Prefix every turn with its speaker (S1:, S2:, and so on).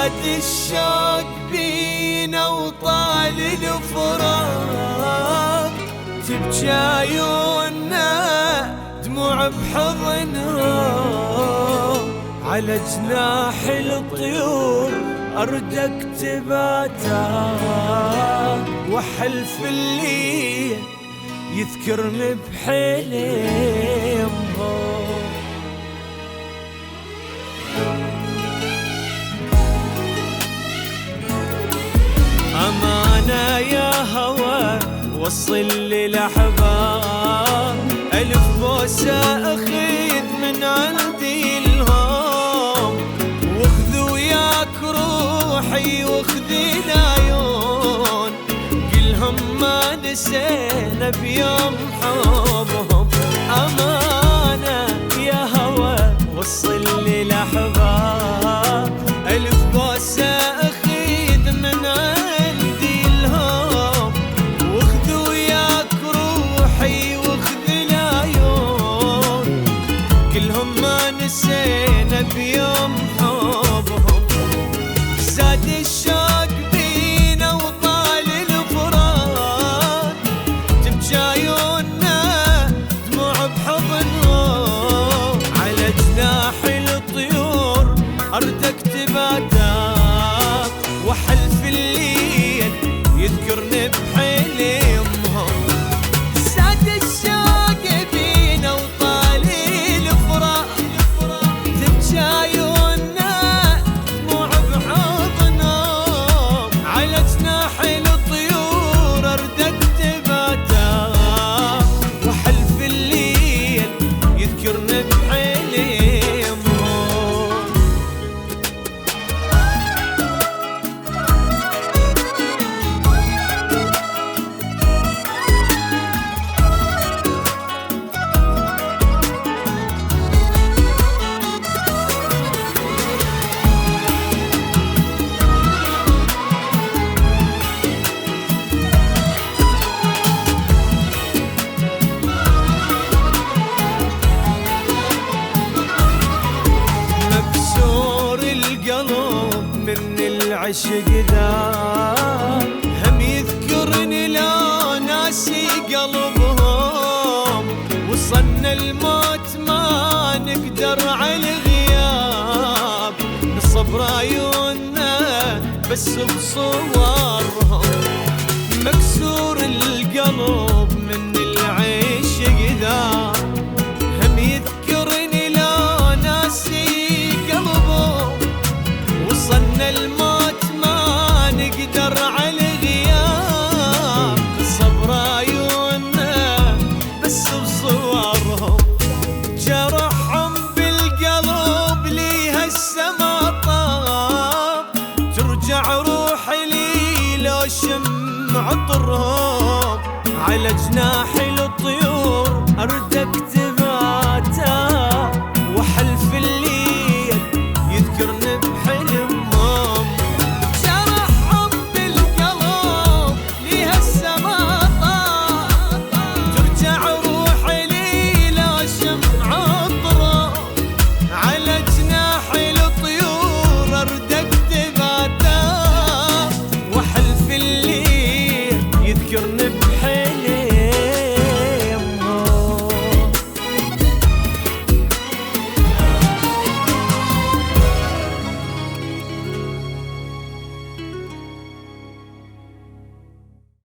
S1: زاد الشوق بينا وطال الفراق، تبكي عيوننا دموع بحضنها، على جناح الطيور أردك تباتك، وحلف الليل يذكرني بحلمها. أمانة يا هوى وصل للأحباب، ألف بوسة أخذ من عندي الهام، واخذ وياك روحي واخذ العيون، كلهم ما نسينا بيوم حبهم. أمانة يا هوى وصل للأحباب، ألف بوسة أخذ من عندي الهام، واخذ وياك روحي واخذ العيون، كلهم ما نسينا بيوم حبهم. زاد الشوق بينا وطال الفراق، تبكي عيوننا دموع بحضنهم، على جناح الطيور أردك تباتك، وحلف الليل يذكرني بحلمهم. زاد الشوق بينا وطال الفراق، تبكي عيوننا دموع بحضنهم، على جناح الطيور أردك تباتك، وحلف الليل يذكرني بحلمهم. من العشق ذا هم يذكرني لو ناسي قلبهم، وصلنا الموت ما نقدر على الغياب، نصبر عيوننا بس بصورهم، مكسور القلب من العشق ذا هم يذكرني لو ناسي قلبهم، وصلنا الموت ما نقدر على غياب، صبر عيوننا بس بصورهم، جرحهم بالقلب لي هسه ما طاب، ترجع روحي لي لو شم عطرهم، على جناح الطيور أردك تباتك،